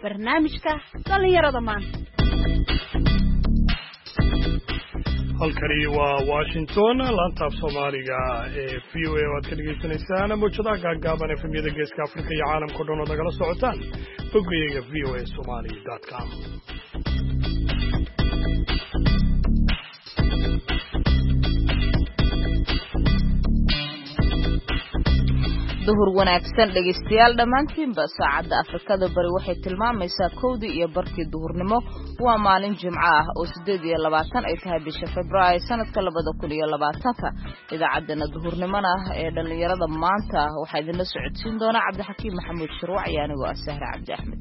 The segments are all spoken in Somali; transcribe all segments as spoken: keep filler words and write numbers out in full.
barnaamijka dhalinyarada maanta. halkani waa Washington laanta Soomaaliga ee V O A waad ka dhageysanaysaan mowjadaha gaagaaban ee efemyada geeska Afrika iyo caalamka oo dhan oo nagala socotaan boggayaga v o a somali dot com. duhur wanaagsan dhageystayaal dhamaantiinba saacadda Afrikada bari waxay tilmaamaysaa kowdii iyo barkii duhurnimo waa maalin Jimco ah oo sideed iyo labaatan ay tahay bisha Febraayo sanadka labada kun iyo labaatanka idaacadana duhurnimona ee dhalinyarada maanta waxa idin socodsiin doona Cabdixakiim Maxamuud Shirwac iyo anigu Asahra Cabdi Axmed.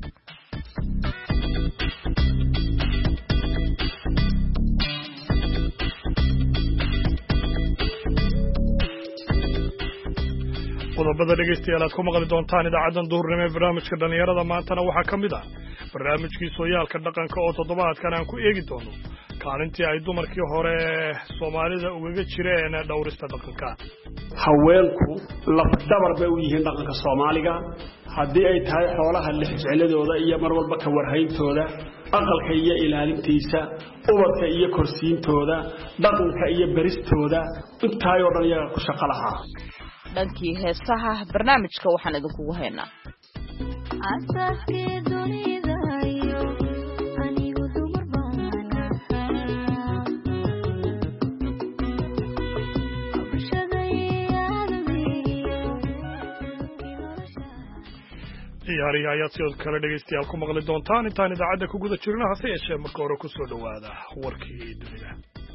qodobada dhageystayaal aad ku maqli doontaan idaacadan duhurnimo ee barnaamijka dhalinyarada maantana waxaa ka mid ah barnaamijkii sooyaalka dhaqanka oo toddobaadkan aan ku eegi doono kaalintii ay dumarkii hore Soomaalida ugaga jireen dhowrista dhaqanka. haweenku lafdhabar bay u yihiin dhaqanka Soomaaliga haddii ay tahay xoolaha lixjecladooda iyo mar walba ka warhayntooda aqalka iyo ilaalintiisa ubadka iyo korsiintooda dhaqanka iyo baristooda intaayoo dhan iyaga ku shaqo lahaa. dhankii heesaha barnaamijka waxaan idinkugu haynaa asaskii dunida iyo anigu dumar baana ciyaarihi ayaad sidoo kale dhegeystayaal ku maqli doontaan intaan idaacadda ku guda jirno hase yeeshee marka hore ku soo dhowaada warkii dunida.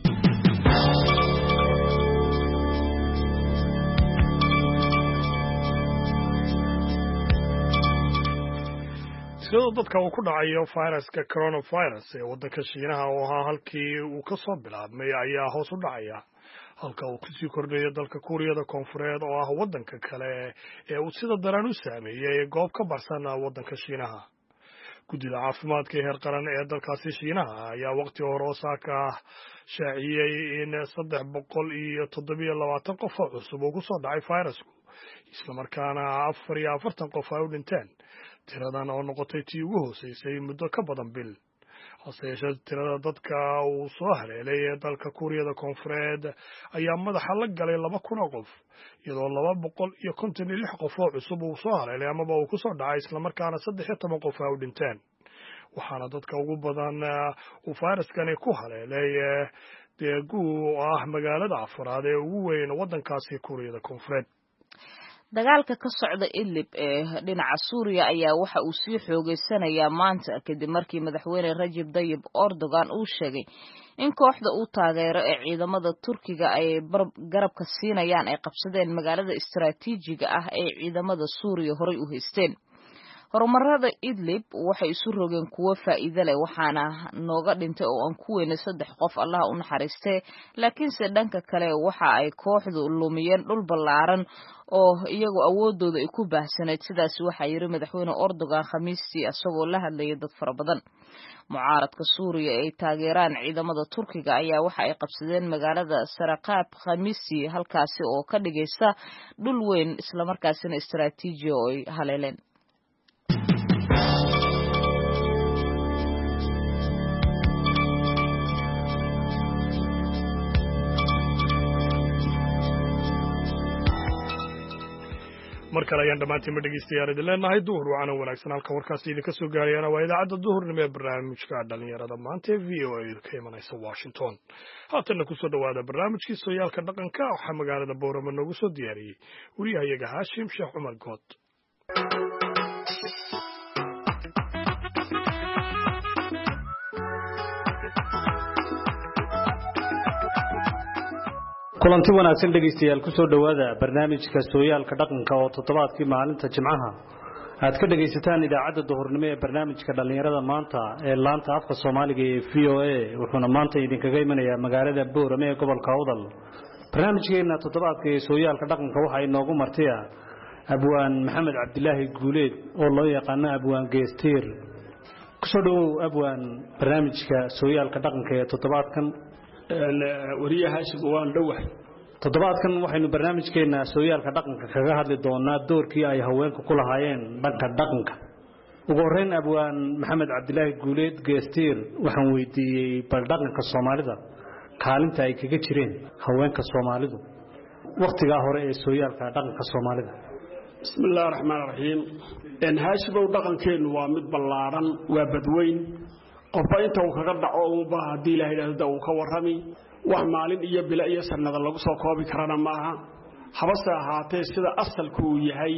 sidoo dadka uu ku dhacayo fayraska coronavirus ee waddanka Shiinaha oo ahaa halkii uu ka soo bilaabmay ayaa hoos u dhacaya halka uu kusii kordhayo dalka Kuuriyada Koonfureed oo ah waddanka kale ee uu sida daran u saameeyay goob ka baxsan waddanka Shiinaha. guddida caafimaadka heer qaran ee dalkaasi Shiinaha ayaa waqti hore Osaka shaaciyay in saddex boqol iyo toddoba iyo labaatan qof oo cusub uu ku soo dhacay fayrasku isla markaana afar iyo afartan qof ay u dhinteen tiradan oo noqotay tii ugu hooseysay muddo ka badan bil. hase yeeshee tirada dadka uu soo haleelay ee dalka Kuuriyada Koonfureed ayaa madaxa la galay laba kun oo qof iyadoo laba boqol iyo konton iyo lix qof oo cusub uu soo haleelay amaba uu ku soo dhacay isla markaana saddex iyo toban qof ay u dhinteen. waxaana dadka ugu badan uu fayraskani ku haleelay Daegu oo ah magaalada afraad ee ugu weyn waddankaasi Kuuriyada Koonfureed. dagaalka ka socda Idlib ee dhinaca Suuriya ayaa waxa uu sii xoogeysanayaa maanta kadib markii madaxweyne Rajab Tayyip Erdogan uu sheegay in kooxda uu taageero ee ciidamada Turkiga ay garabka siinayaan ay qabsadeen magaalada istiraatiijiga ah ee ciidamada Suuriya horay u haysteen. horumarada Idlib waxay isu rogeen kuwo faa'iido leh waxaana nooga dhintay oo aan ku weynay saddex qof Allah u naxariistay laakiinse dhanka kale waxa ay kooxdu lumiyeen dhul ballaaran oo iyagu awoodooda ay ku baahsaneed sidaas waxa yiri madaxweyne Erdogan Khamiistii asagoo la hadlayay dad fara badan. mucaaradka Suuriya ay taageeraan ciidamada Turkiga ayaa waxa ay qabsadeen magaalada Saraqab Khamiistii halkaasi oo ka dhigaysa dhul weyn isla markaasina istiraatiiji oo ay haleeleen. markale ayaan dhamaantiin ma dhegeystayaal idin leenahay duhur wacan oo wanaagsan halka warkaasi idinka soo gaarayana waa idaacadda duhurnimo ee barnaamijka dhalinyarada maanta ee v o a ka imanaysa Washington. haatanna kusoo dhawaada barnaamijkii sooyaalka dhaqanka waxaa magaalada Boorama noogu soo diyaariyey wariyahayaga Haashim Sheekh Cumar Good. kulanti wanaagsan dhageystayaal ku soo dhawaada barnaamijka sooyaalka dhaqanka oo toddobaadkii maalinta Jimcaha aad ka dhageysataan idaacadda duhurnimo ee barnaamijka dhalinyarada maanta ee laanta afka Soomaaliga ee V O A wuxuuna maanta idinkaga imanayaa magaalada Boorama ee gobolka Awdal. barnaamijkeena toddobaadka ee sooyaalka dhaqanka waxa inoogu martay abwaan Maxamed Cabdilaahi Guuleed oo loo yaqaan abwaan Geestiir. ku soo dhawow abwaan barnaamijka sooyaalka dhaqanka ee toddobaadkan wariyaha shaqo waan dhawahay toddobaadkan waxaynu barnaamijkeena sooyaalka dhaqanka kaga hadli doonaa doorkii ay haweenku ku lahaayeen dhanka dhaqanka ugu horeyn abwaan maxamed cabdilaahi guuleed geestiir waxaan weydiiyey bal dhaqanka soomaalida kaalinta ay kaga jireen haweenka Soomaalidu waqtiga hore ee sooyaalka dhaqanka Soomaalida bismillaahir rahmaanir rahiim in haashibow dhaqankeenu waa mid ballaaran waa badweyn qofba inta uu kaga dhaco uu baa hadii ilaahay ilaahda uu ka warrami wax maalin iyo bila iyo sanada lagu soo koobi karana maaha habase ahaatee sida asalku uu yahay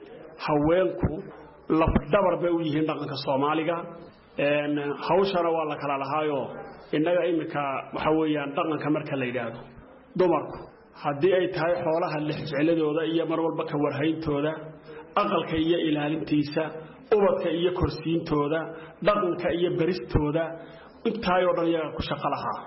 haweenku laf dabar bay u yihiin dhaqanka Soomaaliga een hawshana waa la kala lahaayo inaga imika waxa weeyaan dhaqanka marka la yiraahdo dumarku hadii ay tahay xoolaha lixjecladooda iyo mar walba ka warhayntooda aqalka iyo ilaalintiisa ubadka iyo korsiintooda dhaqanka iyo baristooda intaayo dhan iyaga ku shaqo lahaa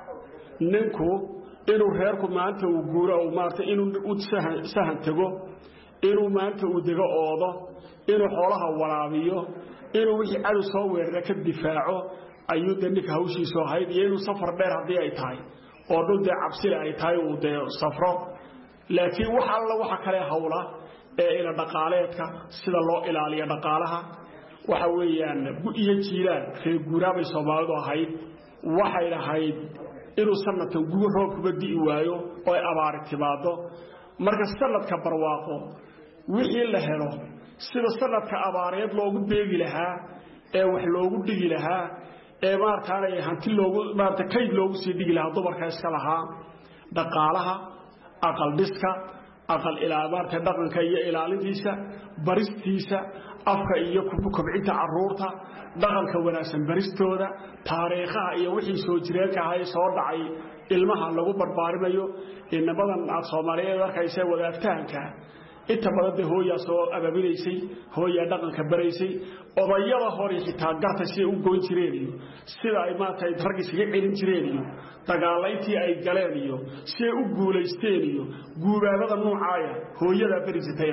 ninku inuu reerku maanta uu guuro oo maarta inuu u sahan tago inuu maanta uu dego oodo inuu xoolaha waraabiyo inuu wixii cadu soo weerara ka difaaco ayuu dadka hawshiisa ahayd iyo inuu safar dheer hadii ay tahay oo dhul de cabsi ay tahay uu de safro laakiin waxa alla waxa kale hawla ee ila dhaqaaleedka sida loo ilaaliyo dhaqaalaha waxa weeyaan iyo jiilaan reer guuraabay Soomaalidu ahayd waxay lahayd inuu sanadkan guur roob ku badii waayo oo ay abaar timaado marka sanadka barwaaqo wixii la helo sida sanadka abaareed loogu beegi lahaa ee wax loogu dhigi lahaa ee maartaanay hanti loogu maarta kayd loogu sii dhigi lahaa dumarka iska lahaa dhaqaalaha aqal dhiska aqal ilaalinta dhaqanka iyo ilaalintiisa baristiisa afka iyo kubcinta caruurta dhaqanka wanaagsan baristooda taariikhaha iyo wixii soo jireenka ahay soo dhacay ilmaha lagu barbaarimayo innabadan aad Soomaaliyeed arkaysa wadaagtaanka inta badan hooya soo ababilaysay hooya dhaqanka baraysay odayada hore xitaa garta si u goyn jireen sida ay maantay farqiga celin jireen dagaalayntii ay galeen iyo si u guuleysteen iyo guubaadada noocaaya hooyada barisay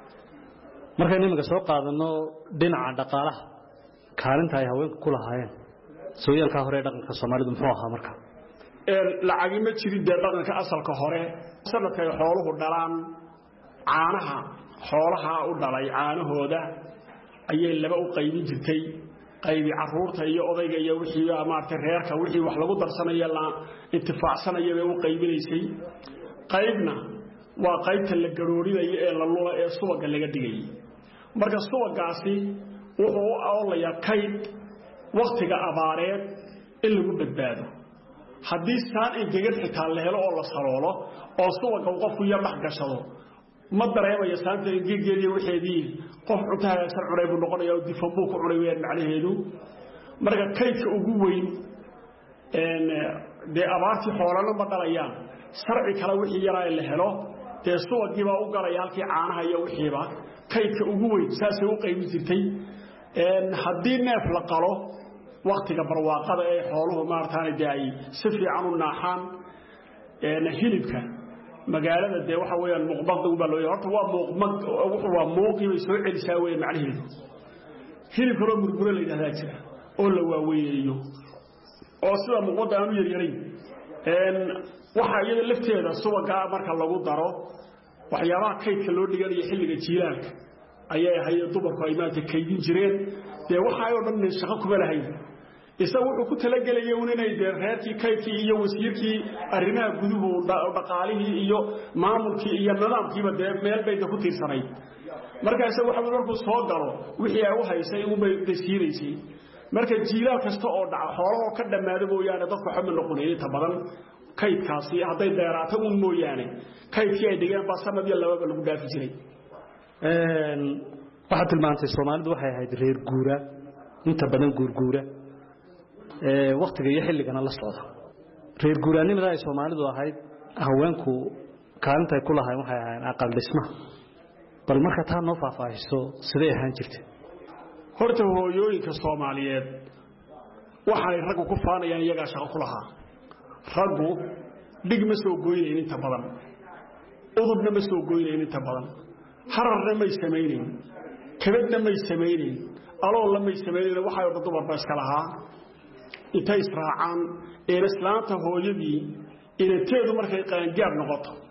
markay nimanka soo qaadano dhinaca dhaqaalaha kaalinta ay haweenku ku lahaayeen sooyaalka hore dhaqanka Soomaalidu muxuu ahaa marka ee lacag ma jirin dhaqanka asalka hore sanadka ay xooluhu dhalaan caanaha xoolaha u dhalay caanahooda ayay laba u qaybin jirtay qaybi caruurta iyo odayga iyo wixii maartay reerka wixii wax lagu darsanayo la intifaacsanayo way u qaybinaysay qaybna waa qaybta la garooriday ee la lula ee subaga laga dhigay marka subagaasi wuxuu awlaya kayd waqtiga abaareed in lagu badbaado hadii saan ay degan xitaa la helo oo la saloolo oo subaga qofku yar dhax gashado ma dareemayo saanta geegeeliyo wixeedii qof cuntaha sar cureeb noqonayo difaabu ku cureeyeen macnaheedu marka kaydka ugu weyn een de abaarti xoolana ma dhalayaan sarci kala wixii yaraa la helo de suwagiiba u galay halkii caanaha iyo wixiiba kaydka ugu weyn saasay u qaybin jirtay een hadii neef la qalo waqtiga barwaaqada ee xooluhu maartaan ay si fiican u naaxaan een hilibka magaalada de waxa weeyaan muuqbad uga loo horta waa muuqmad wuxuu waa muuqi way soo celisaa way macnaheedu hilibka loo murmuro la yiraahdaa jira oo la waaweeyo oo sida muuqda aanu yar yaray een waxa iyada lafteeda subaga marka lagu daro waxyaabaha kaydka loo dhiganayo xilliga jiilaalka ayay ahayd dumarku ay maanta kaydin jireen de waxa ay oo dhan shaqo kuma lahayn isagu wuxuu ku talagalay inay reerkii kaydkii iyo wasiirkii arrimaha guduhu dhaqaalihii iyo maamulkii iyo nidaamkiiba meel bay ku tiirsanay marka isagu waxa markuu soo galo wixii ay u haysay uu bay dasiiraysay marka jiilaal kasta oo dhaca xoolo ka dhamaado mooyaane dadku xubin noqonay inta badan kaydkaasi haday dheeraato uu mooyaane kaydkii ay dhigeen ba sanad iyo laba lagu dhaafi jiray een waxa tilmaantay Soomaalidu waxay ahayd reer guura inta badan guurguura ee waqtiga iyo xilligana la socda reer guuraanimada ay Soomaalidu ahayd haweenku kaalinta ay ku lahaayeen waxay ahaayeen aqal dhisma bal marka taa noo faahfaahiso sidee ahaan jirtay horta hooyooyinka Soomaaliyeed waxay rag ku faanayaan iyaga shaqo ku lahaa raggu dhigma soo gooyeen inta badan udubna ma soo gooyeen inta badan hararna ma sameeyeen kabadna ma sameeyeen aloo la ma sameeyeen waxa ay dumar baa iska lahaa inta israacaan ee islaanta hooyadii inateedu markay qaan gaar noqoto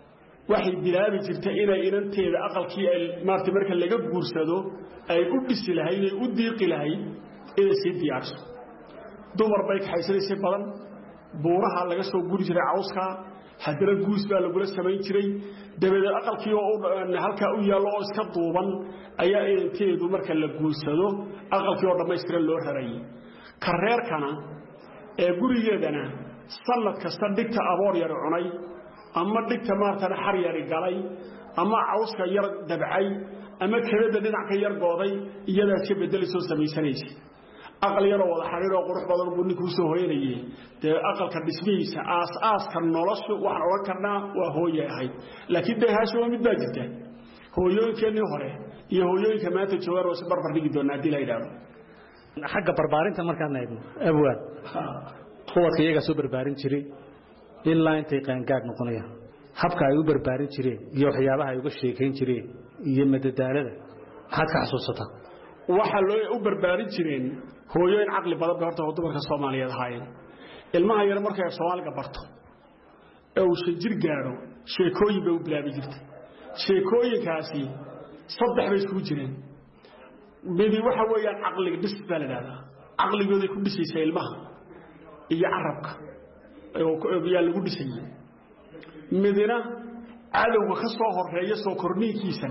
waxay bilaabi jirtay inay inanteeda aqalkii ay maartay marka laga guursado ay u dhisi lahayd ay u diiqi lahayd inay sii diyaarso dumar bay kaxaysanaysay badan buuraha laga soo guri jiray cawska haddana guus baa lagula samayn jiray dabadeed aqalkii oo halkaa u yaallo oo iska duuban ayaa inanteedu marka la guursado aqalkii oo dhammaystiran loo rarayay kareerkana ee gurigeedana sanad kasta dhigta aboor yar cunay ama dhigta maartana xar yari galay ama cawska yar dabcay ama kabada dhinac ka yar gooday iyadaa iska bedelisoo samaysanaysa aqal yar oo wada xariir oo qurux badan buu ninku soo hooyanayay dee aqalka dhismihiisa aas aaska noloshu waxaan oran karnaa waa hooye ahayd laakiin dee haasho mid baa jirta hooyooyinkeenii hore iyo hooyooyinka maanta joogaan oo si barbar dhigi doonaa haddii la yidhaahdo xagga barbaarinta markaan eegno abwaan kuwadka iyagaa soo barbaarin jiray ilaa intay qaangaadh noqonayaan habka ay u barbaarin jireen iyo waxyaabaha ay uga sheekayn jireen iyo madadaalada maxaad ka xasuusataa waxa loo u barbaarin jireen hooyooyin caqli badan bay horta dumarka Soomaaliyeed ahaayeen ilmaha yar markay af Soomaaliga barto ee uu shajir gaaro sheekooyin bay u bilaabi jirtay sheekooyinkaasi saddex bay isku jireen midi waxa weeyaan caqliga dhis baa la yiraahdaa caqligooda ku dhisaysa ilmaha iyo carabka oo yaa lagu dhisayay midina cadawga ka soo horeeya soo korniinkiisa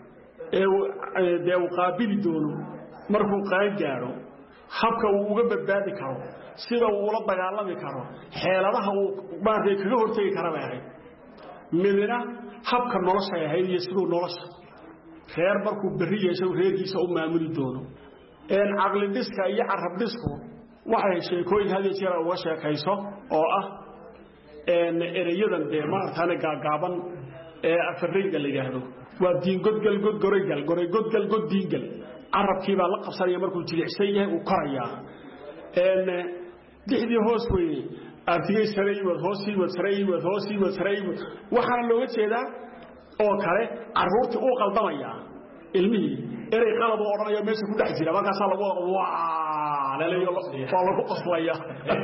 ee dee uu qaabili doono markuu qaan gaaro habka uu uga badbaadi karo sida uu ula dagaalami karo xeeladaha uu baarday kaga hortagi kara baa midina habka nolosha ay hayay sidoo nolosha reer markuu bari yeesho reerkiisa u maamuli doono een aqli dhiska iyo carab dhisku waxay sheekooyin hada jeer uga sheekayso oo ah een erayadan de maartana gaagaaban ee afariga la yiraahdo waa diin godgal god goregal goray godgal god diingal arabkii baa la qabsanaya markuu jilicsan yahay uu koraya een dixdii hoos weeyay artigay saray wad hoosii wad saray wad hoosii wad saray waxaan looga jeedaa oo kale caruurta uu qaldamaya ilmihii eray qalad oo oranayo meesha ku dhex jira markaas lagu waa leeyo waa lagu qaslaya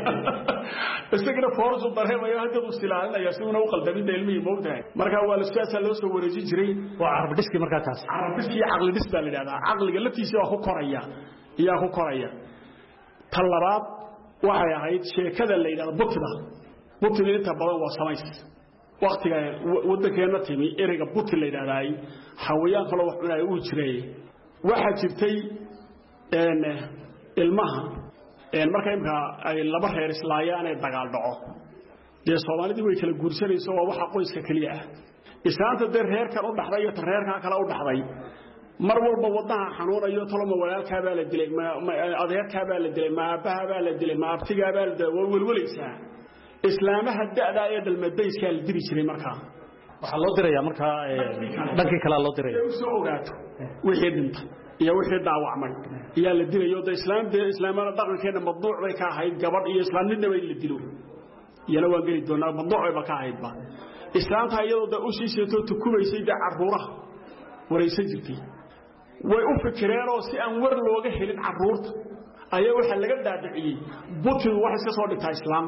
isagana forzo dareemayo hadii uu silaalinaya si uu u qaldamin ilmihii moogtahay marka waa la siyaasa loo soo wareejin jiray waa carab dhiski marka taas carab dhiski aqli dhis baa la yiraahdaa aqliga laftiisa waa ku koraya iyo ku koraya talabaad waxay ahayd sheekada la yiraahdo butida butida inta badan waa samays waqtiga wadankeena timi ereyga buti la yiraahday hawayaan kala wax cunay uu jiray waxa jirtay een ilmaha een markay imka ay laba reer islaayaan ay dagaal dhaco de Soomaalidu way kala guursanayso waa waxa qoyska kaliya ah islaanta de reerkan u dhaxday iyo reerka kale u dhaxday mar walba wadaha xanuunayo toloma walaalka baa la dilay ma adeerka baa la dilay ma abaha baa la dilay ma abtiga baa la dilay walwalaysaa islaamaha da'da ay dalmadayska la diri jiray markaa waxa loo dirayaa markaa dhankii kala loo diray soo ogaato wixii dhintay iyo wixii dhaawacmay iyo la dirayo da islaamta islaamada dhaqankeena madbuuc bay ka ahayd gabadh iyo islaamnimada way la dilo yana waan geli doonaa madbuuc bay ka ahayd ba islaamta iyadoo da u shiisheeto tukubaysay da caruuraha waraysan jirtay way u fikireen oo si aan war looga helin caruurta ayaa waxa laga dhaadhiciyay butin wax iska soo dhigtay islaam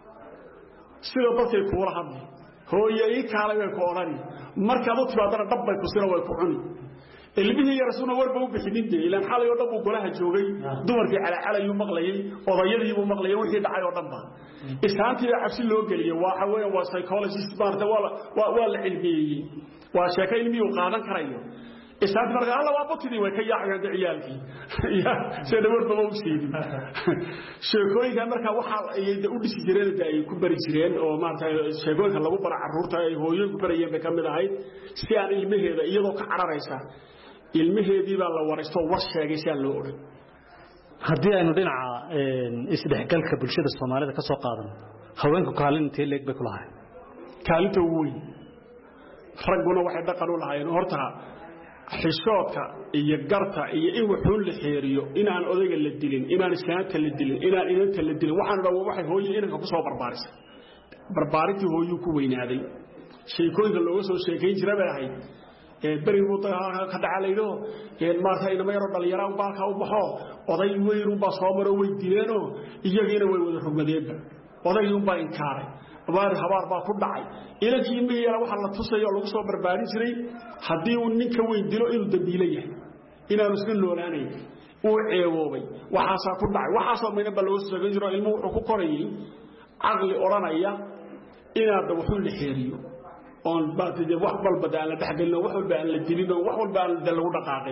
sida dadkay kuula hadlay hooyay kaalay way ku oran marka aad timaadana dab bay ku sira way ku cuni ilmihii rasuulna warba u bixinin ilaan xalay oo dhan uu golaha joogay dumarkii cala cala yu maqlayay odayadii uu maqlayay wixii dhacay oo dhanba islaantii cabsi loo galiyay waxa weeyaan waa psychologist baarta wala waa la cilmiyay waa sheekay ilmihi uu qaadan karayo islaantii marka alla waa butidii way ka yaacayaan ciyaalkii ya sida warba uu siidin sheekooyinka marka waxa ay u dhisi jireen ay ku bari jireen oo maanta sheekooyinka lagu bara caruurta ay hooyooyinku barayeen bay kamid ahayd si aan ilmaheeda iyadoo ka cararaysa ilmaheedii baa la waraysto war sheegay si aan loo oran haddii aynu dhinaca isdhexgalka bulshada Soomaalida ka soo qaadano haweenku kaalinta leeg bay ku lahaayeen kaalinta weyn raguna waxay dhaqan u lahaayeen horta xishoodka iyo garta iyo in wuxuu la xeeriyo inaan odayga la dilin inaan islaanta la dilin inaan inanta la dilin waxaan dhaw waxay hooyo inanka ku soo barbaarisay barbaarintii hooyo ku weynaaday sheekooyinka looga soo sheekayn jiray bay ahayd ee bari uu ka dhacalaydo ee maartay inama yaro dhalinyaro baalka u baxo oday weyn u baa soo maro way dileeno iyagiina way wada rugmadeen oday uu baa inkaaray abaar habaar baa ku dhacay ilankii meeyana waxa la tusayo lagu soo barbaarin jiray hadii uu ninka weyn dilo inuu dambiile yahay inaanu isla noolaanay uu ceeboobay waxa ku dhacay waxa soo meena baa loo soo jiro ilmuhu wuxuu ku korayay aqli oranaya inaad wuxuu la xiriyo on baatide wax walba aan la dhaxgalno wax walba aan la dilino wax walba aan lagu dhaqaaqin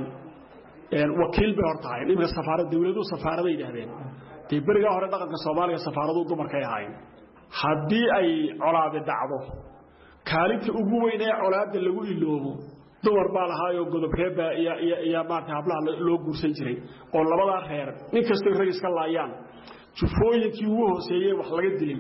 een wakiil bay hortahay nimka safaaradda dawladdu safaarada yiraahdeen tii bariga hore dhaqanka Soomaaliya safaaradu dumarka ay ahayn hadii ay colaade dhacdo kaalinta ugu weyn ee colaade lagu iloobo dumar baa lahaayo godob reeba iyo iyo maarta hablaha loo guursan jiray oo labada reer nin kasta rag iska laayaan jufooyinkii ugu hooseeyay wax laga dilay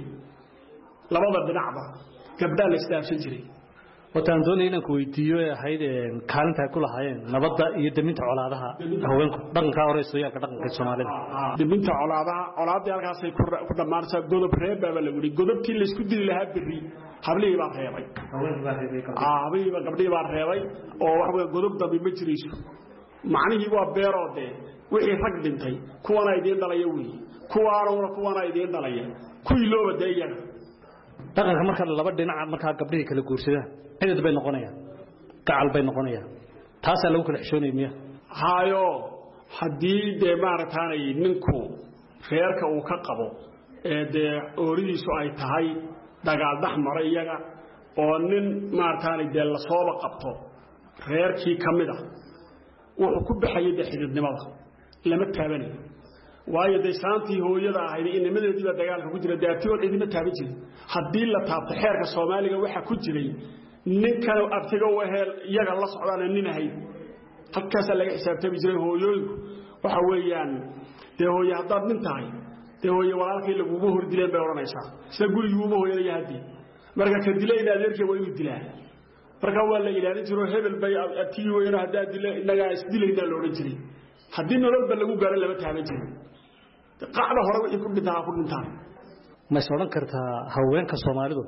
labada dhinacba gabdhaha la istaafsan jiray wataan doonay inaan ku weydiiyo ahayd kaalinta ay ku lahaayeen nabadda iyo daminta colaadaha haweenku dhaqanka hore Sooyaalka dhaqanka Soomaalida daminta colaadaha colaadii halkaas ay ku dhamaanaysaa godob reeb baa la wadi godobkii la isku dili lahaa biri hablii baa reebay haweenku baa reebay hablii baa gabdhii baa reebay oo wax weey godob dambi ma jirayso macnaheedu waa beeroode wixii rag dhintay kuwana ay idin dhalayo weey kuwaana kuwana ay idin dhalayo kuwii loo wadeeyay dhaqanka marka laba dhinac marka gabdhii kala guursadaan cid bay noqonayaan gacal bay noqonayaan taas lagu kala xishoonay miya haayo hadii de maartaanay ninku reerka uu ka qabo ee de ooridiisu ay tahay dagaal dhaxmar iyaga oo nin maartaanay de la soo qabto reerkii kamida wuxuu ku baxay xididnimada lama taabanay waayo de saantii hooyada ahayd in nimadeediba dagaalka ku jira daatiyood idima taaban jirin hadii la taabto xeerka Soomaaliga waxa ku jiray ninkan abtiga wehel iyaga la socdaan nin ahayd halkaas laga xisaabtami jiray hooyooyinku waxa weeyaan de hooyo hadda nin tahay de hooyo walaalkii lagu hor dileen bay oranaysaa sida gurigu uma hooyada yahay marka ka dilayna adeerkii waa inuu dilaa marka waa la ilaalin jiray hebel bay abtiga weeyna hadda dilay inaga isdilayna loo oran jiray hadii nolol bal lagu gaaro laba taaban jiray qaacda hore wixii ku dhintaa ku dhintaa ma sooran kartaa haweenka Soomaalidu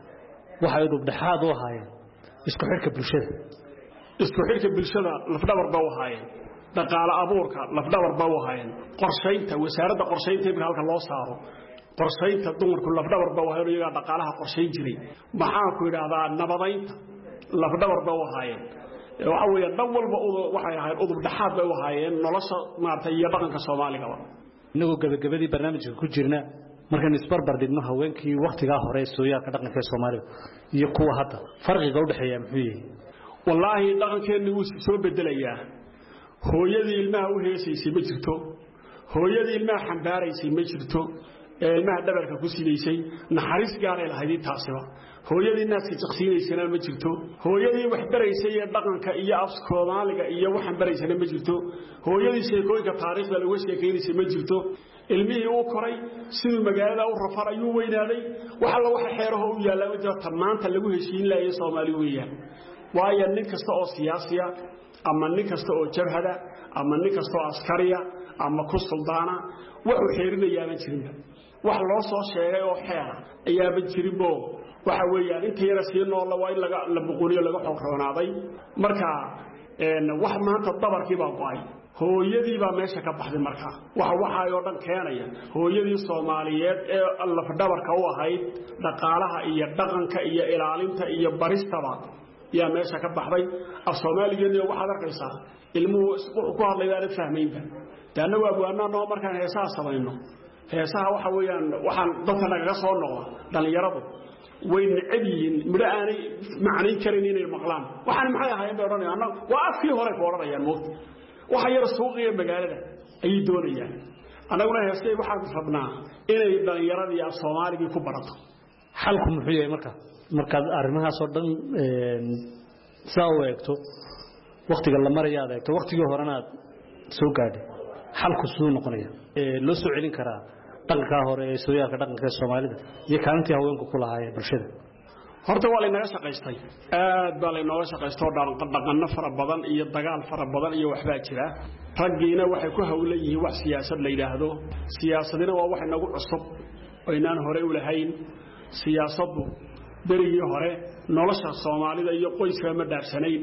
waxa ay dubdhaxaad u ahaayeen isku xirka bulshada isku xirka bulshada lafdhabar baa u ahaayeen dhaqaale abuurka lafdhabar baa u ahaayeen qorsheynta wasaaradda qorsheynta ee halka loo saaro qorsheynta dumarku lafdhabar baa u ahaayeen iyaga dhaqaalaha qorsheyn jiray maxaa ku yiraahdaa nabadaynta lafdhabar baa u ahaayeen waxa weeye dhan walba waxay ahaayeen udubdhaxaad baa u ahaayeen nolosha maartay iyo dhaqanka Soomaaliga inagoo gabagabadii barnaamijka ku jirna markaan isbarbar dhigno haweenkii waqtiga hore Sooyaalka dhaqanka Soomaalida iyo kuwa hadda farqiga u dhaxeeya muxuu yahay wallahi dhaqankeenu wuu soo bedelayaa hooyadii ilmaha u heesaysay ma jirto hooyadii ilmaha xambaaraysay ma jirto ilmaha dhabarka ku sidaysay naxariis gaar ah lahayd taasiba hooyadii naaska jaqsiinaysana ma jirto hooyadii wax baraysay ee dhaqanka iyo af Soomaaliga iyo waxan baraysana ma jirto hooyadii sheekooyinka taariikhda lagu sheekeynayay ma jirto ilmihii uu koray sidoo magaalada u rafar ayuu weynaaday waxa la waxa xeeraha u yaala wajah tamaanta lagu heshiin laayay Soomaali weeyaan waayo nin kasta oo siyaasiya ama nin kasta oo jabhada ama nin kasta oo askariya ama ku suldaana wuxuu xeerinayaa ma jirin wax loo soo sheegay oo xeera ayaa ba jirinbo waxa weeyaan inta yara si nool waa in laga la buquriyo laga xoqroonaaday marka een wax maanta dabarkii baa go'ay hooyadii baa meesha ka baxday marka waxa waxa ay oo dhan keenaya hooyadii Soomaaliyeed ee laf dhabarka u ahayd dhaqaalaha iyo dhaqanka iyo ilaalinta iyo baristaba yaa meesha ka baxday af Soomaaliyeed waxa arkaysaa ilmuhu ku hadlayaan fahmeynta taana waa buana noo markaan heesaha sameeyno heesaha waxa weeyaan waxaan dadka naga soo noqdo dhalinyaradu way nacadiin miraani macnay karin inay maqlaan waxaan maxay ahaayeen bay oranayaan waa afkii hore ku oranayaan mood waxa yar suuqiga magaalada ay doonayaan anaguna heestay waxaan rabnaa inay dhalinyarada iyo Soomaaliga ku barato xalku muxuu yahay marka marka arrimahaas oo dhan een soo weegto waqtiga la marayo adeegto waqtigii horena soo gaadhay xalku soo noqonaya ee loo soo celin karaa dhaqanka hore ee Sooyaalka dhaqanka Soomaalida iyo kaalintii haweenku ku lahaayeen bulshada horta waa la inaga shaqaystay aad baa la inooga shaqaystay dhaqan dhaqanna fara badan iyo dagaal fara badan iyo waxba jira raggiina waxay ku hawlan yihiin wax siyaasad la yiraahdo siyaasadina waa wax inagu cusub oo inaan hore u lahayn siyaasadu berigii hore nolosha Soomaalida iyo qoyska ma dhaarsanayn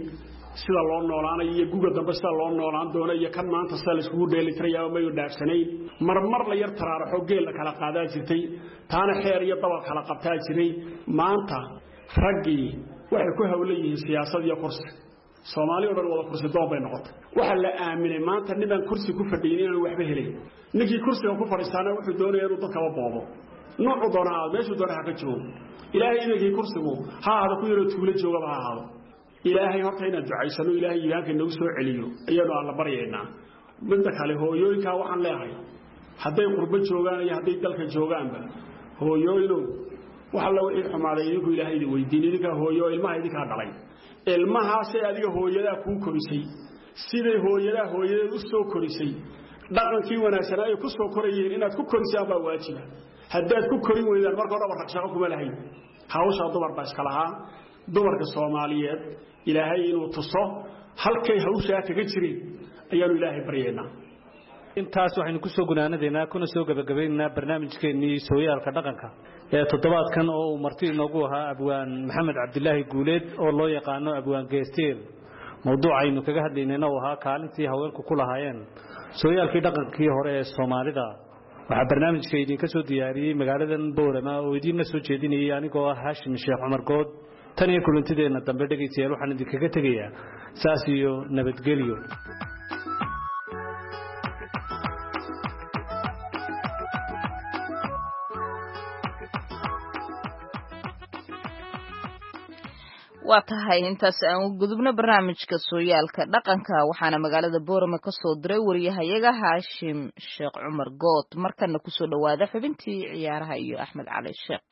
sida loo noolaanayo iyo guga dambe sida loo noolaan doono iyo kan maanta sida la iskugu dheeli tirayaa ma uu dhaafsanayn marmar la yar taraaraxo geel la kala qaadaa jirtay taana xeer iyo dabal kala qabtaa jiray maanta raggii waxay ku hawlan yihiin siyaasad iyo kursi Soomaaliya oo dhan wada kursi doon bay noqotay waxa la aaminay maanta niman kursi ku fadhiyeen inaan waxba helin ninkii kursiga ku fadhiistaana wuxuu doonayaa inuu dadka boobo nooc doonaa meeshu doonaa ka joogo ilaahay inagii kursigu ha aad ku yaro tuulo jooga ha ahaado ilaahay horta inaan ducaysano ilaahay iyaanka nagu soo celiyo ayaan alla baryeynaa midda kale hooyooyinka waxaan leeyahay haday qurbo joogaan iyo haday dalka joogaanba hooyooyino waxa la wixii xumaaday idinku ilaahay weydiin idinka hooyo ilmaha idinka dhalay ilmahaas ay adiga hooyada ku korisay sidii hooyada hooyada u soo korisay dhaqankii wanaagsan ay ku soo korayeen inaad ku korisaan baa waajiba haddaad ku korin weydaan marka hore barashaqo kuma lahayn hawsha dumar baa iska lahaa dumarka Soomaaliyeed ilaahay inuu tuso halkay hawsha kaga jireen ayaanu ilaahay baryeynaa intaas waxaynu ku soo gunaanadeena kuna soo gabagabeynaa barnaamijkeennii sooyaalka dhaqanka ee toddobaadkan oo uu marti inoogu ahaa abwaan maxamed cabdilaahi guuleed oo loo yaqaano abwaan geesteen mawduucaynu kaga hadlaynayna uu ahaa kaalintii haweenku ku lahaayeen sooyaalkii dhaqankii hore ee Soomaalida waxaa barnaamijka idinka soo diyaariyey magaaladan Boorama oo idinna soo jeedinayay anigoo ah Haashim Sheekh Cumar Good tan iyo kulantideena dambe dhageystayaal waxaan idinkaga tegayaa saas iyo nabadgelyo waa tahay intaas aan gudubna barnaamijka sooyaalka dhaqanka waxaana magaalada Boorama ka soo diray wariyahayaga Haashim Sheekh Cumar Good markana ku soo dhawaada xubintii ciyaaraha iyo Axmed Cali Sheekh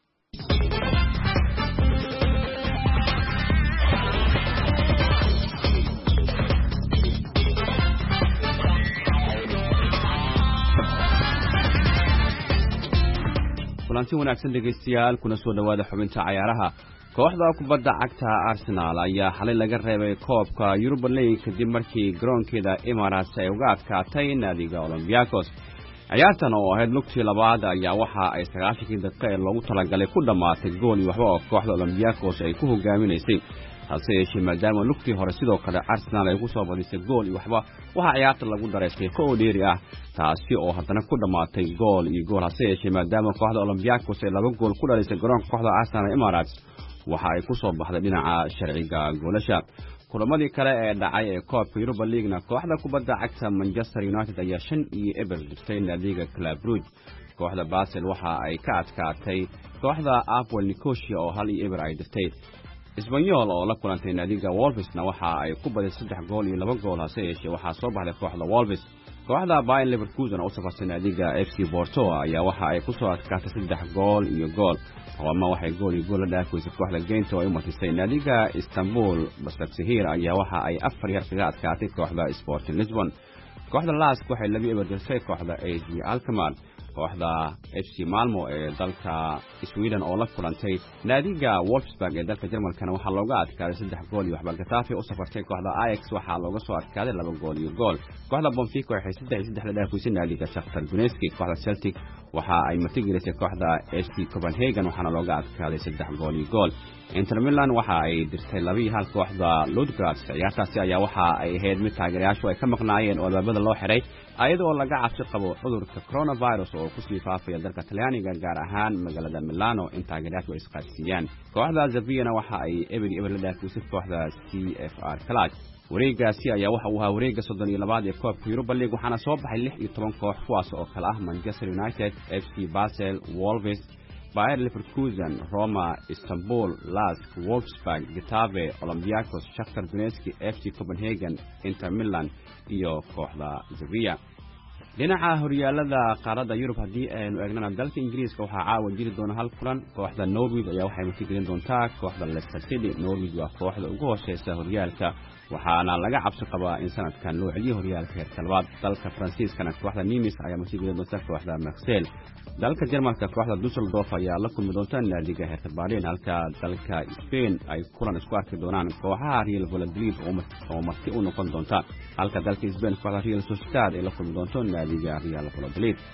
kulanti wanaagsan dhageystayaal kuna soo dhawaada xubinta ciyaaraha kooxda kubadda cagta Arsenal ayaa xalay laga reebay koobka Europa League kadib markii garoonkeeda Emirates ay uga adkaatay naadiga Olympiacos ciyaartan oo ahayd lugtii labaad ayaa waxa ay sagaashan daqiiqo ee loogu talagalay ku dhamaatay gool iyo waxba oo kooxda Olympiacos ay ku hogaaminaysay hase yeeshee maadaama lugtii hore sidoo kale Arsenal ay ku soo badisay gool iyo waxba waxa ciyaarta lagu daray qiiqo dheeri ah taasi oo haddana ku dhamaatay gool iyo gool hase yeeshee maadaama kooxda Olympiacos ay laba gool ku dhalisay garoonka kooxda Arsenal Emirates waxa ay ku soo baxday dhinaca sharciga goolasha kulamadii kale ee dhacay ee koobka Europa League-na kooxda kubadda cagta Manchester United ayaa shan iyo eber dirtay naadiga Club Brugge kooxda Basel waxa ay ka adkaatay kooxda Apple Nicosia oo hal iyo eber ay dirtay Espanyol oo la kulantay naadiga Wolves-na waxa ay ku badisay saddex gool iyo laba gool hase yeeshee waxa soo baxday kooxda Wolves kooxda Bayer Leverkusen oo safartay naadiga F C Porto ayaa waxa ay ku soo adkaatay saddex gool iyo gool Roma waxay gool iyo gool la dhaafisay kooxda Gent oo ay matisay naadiga Istanbul Başakşehir ayaa waxa ay afar yar kaga adkaatay kooxda Sporting Lisbon kooxda Lask waxay laba eber dirtay kooxda A Z Alkmaar kooxda F C Malmo ee dalka Sweden oo la kulantay naadiga Wolfsburg ee dalka Jarmalkana waxa looga adkaaday saddex gool iyo waxba Getafe oo safartay kooxda Ajax waxa looga soo adkaaday laba gool iyo gool kooxda Benfica waxay saddex saddex la dhaafisay naadiga Shakhtar Donetsk kooxda Celtic waxa ay matigelisay kooxda F C Copenhagen waxaana looga adkaaday saddex gool iyo gool Inter Milan waxa ay dirtay laba iyo hal kooxda Ludogorets ciyaartaasi ayaa waxa ay ahayd mid taageerayaashu ay ka maqnaayeen oo albaabada loo xiray ayadoo laga cabsi qabo cudurka coronavirus oo ku sii faafaya dalka Talyaaniga gaar ahaan magaalada Milano in taageerayaashu ay isqaadsiiyaan kooxda Xaviana waxa ay eber eber la dhaafisay kooxda C F R Cluj wareegaasi ayaa waxa uu ahaa wareega soddon iyo labaad ee koobka Europa League waxaana soo baxay lix iyo toban koox kuwaas oo kala ah Manchester United, F C Basel, Wolves, Bayer Leverkusen, Roma, Istanbul, Lask, Wolfsburg, Getafe, Olympiacos, Shakhtar Donetsk, F C Copenhagen, Inter Milan iyo kooxda Sevilla dhinaca horyaalada qaaradda Yurub hadii aynu eegnana dalka Ingiriiska waxa caawa jiri doona hal kulan kooxda Norwich ayaa waxay matigelin doontaa kooxda Leicester City Norwich waa kooxda ugu hooseysa horyaalka waxaana laga cabsi qabaa in sanadkan loo celiyo horyaalka heerka labaad dalka Faransiiskana kooxda Nimes ayaa matigelin doonta kooxda Marseille dalka Jarmalka kooxda Düsseldorf ayaa la kulmi doonta naadiga Hertha Berlin halka dalka Spain ay kulan isku arki doonaan kooxaha Real Valladolid oo marti u noqon doonta halka dalka Spain kooxda Real Sociedad ay la kulmi doonto naadiga Real Valladolid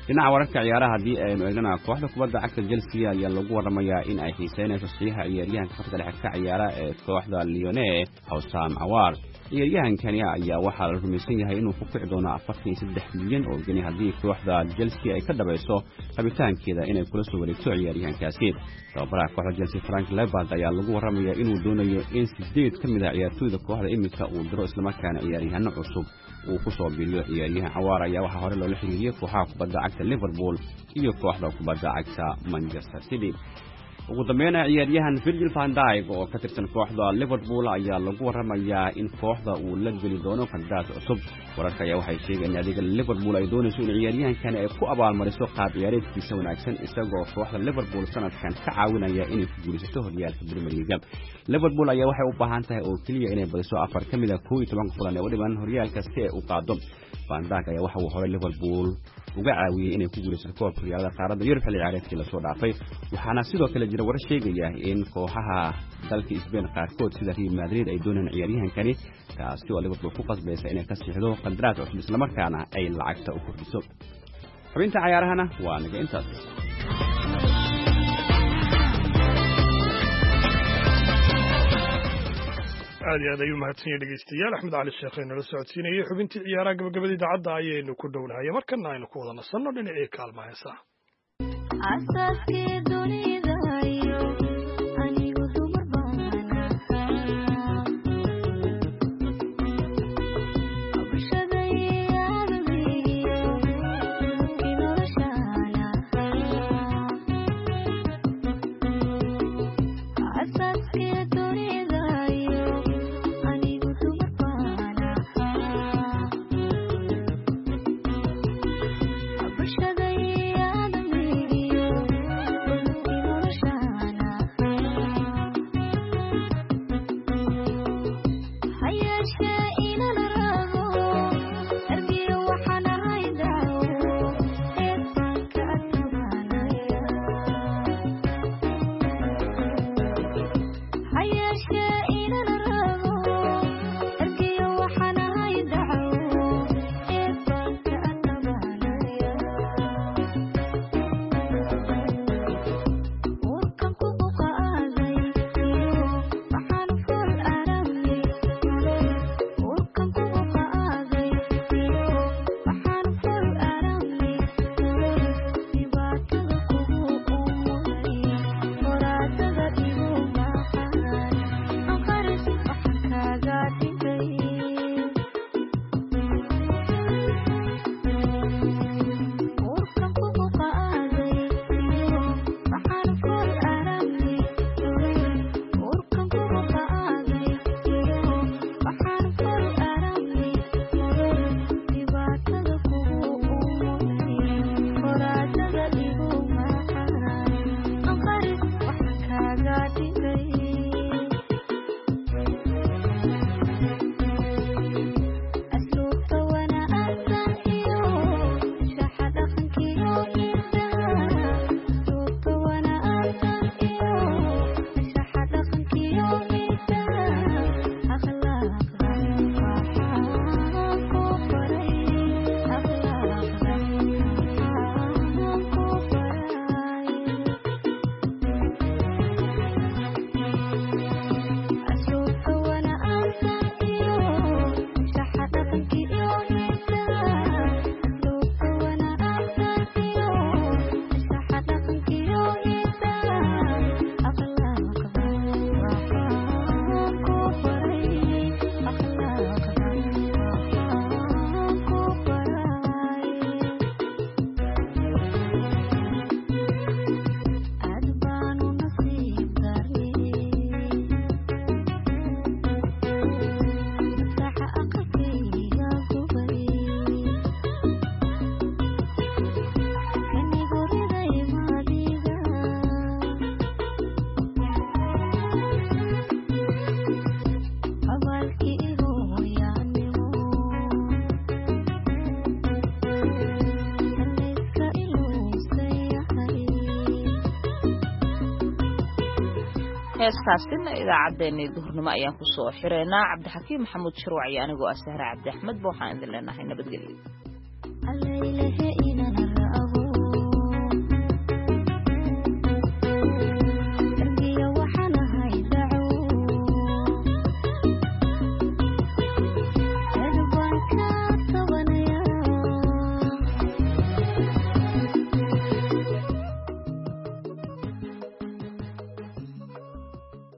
dhinaca wararka ciyaaraha haddii aynu eegnana kooxda kubadda cagta Chelsea ayaa lagu waramayaa in ay xiiseynayso saxiixa ciyaaryahanka khadka dhexe ka ciyaara ee kooxda Lyon Houssam Aouar ciyaaryahankani ayaa waxaa la rumaysan yahay inuu ku kici doono afartan iyo saddex milyan oo geni haddii kooxda Chelsea ay ka dhabayso rabitaankeeda inay kula soo wareegto ciyaaryahankaasi tababaraha kooxda Chelsea Frank Lampard ayaa lagu waramayaa inuu doonayo in sideed ka mid ah ciyaartooyda kooxda imika uu diro isla markaana ciyaaryahanno cusub uu ku soo biiliyo ciyaaryahan Aouar ayaa waxaa hore loola xiriiriyay kooxaha kubadda cagta Liverpool iyo kooxda kubadda cagta Manchester City ugu dambeynna ciyaaryahan Virgil van Dijk oo ka tirsan kooxda Liverpool ayaa lagu waramayaa in kooxda uu la geli doono qandaraas cusub wararka ayaa waxay sheegeen in adiga Liverpool ay doonayso in ciyaaryahankan ay ku abaalmariso qaab ciyaareedkiisa wanaagsan isagoo kooxda Liverpool sanadkan ka caawinaya inay ku guulaysato horyaalka Premier League Liverpool ayaa waxay u baahan tahay oo kaliya inay badiso afar ka mid ah koob iyo toban kulan ee u dhiman horyaalka si ay u qaado van Dijk ayaa waxa uu hore Liverpool uga caawiyay inay ku guulaysato koobka horyaalada qaaradda Yurub xilli ciyaareedkii la soo dhaafay waxaana sidoo kale jira war sheegaya in kooxaha dalka Spain qaarkood sida Real Madrid ay doonayaan ciyaaryahankani kaasi oo Liverpool ku qasbaysa inay ka siixdo qandaraas cusub isla markaana ay lacagta u kordhiso xubinta ciyaarahana waa naga intaas aad iyo aad ayuu mahadsan yahay dhegeystayaal axmed cali sheekh ee nala socodsiinayay xubintii ciyaaraha gabagabada idaacadda ayaynu ku dhownahay markana aynu ku wada nasanno dhinacii kaalma heesaha asaskii dunida iyo anigu dumar baana abshadayadadiyo kii noloshaana asaskii dunida iyo anigu dumar baana abshadayadadiyo heestaasina idaacadeena duhurnimo ayaan ku soo xireynaa cabdixakiim maxamuud shirwac iyo anigoo ah sahra cabdi axmed ba waxaan idin leenahay nabadgelyo.